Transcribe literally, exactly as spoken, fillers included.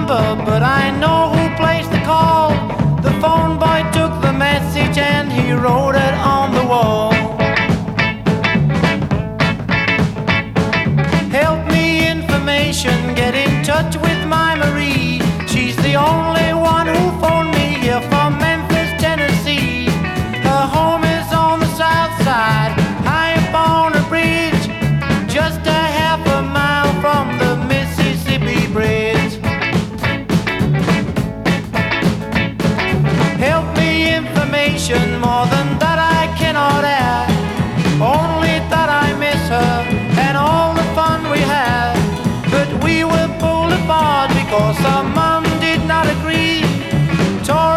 number, but I know who placed the call. The phone boy took the message and he wrote it on the wall. Help me information, get in touch with my Marie. She's the only one who phoned me here from Memphis, Tennessee. Her home is on the south side, high up on a bridge, just a half a mile from the Mississippi Bridge. Help me information, more than that I cannot add. Only that I miss her and all the fun we had. But we were pulled apart because our mom did not agree. Tore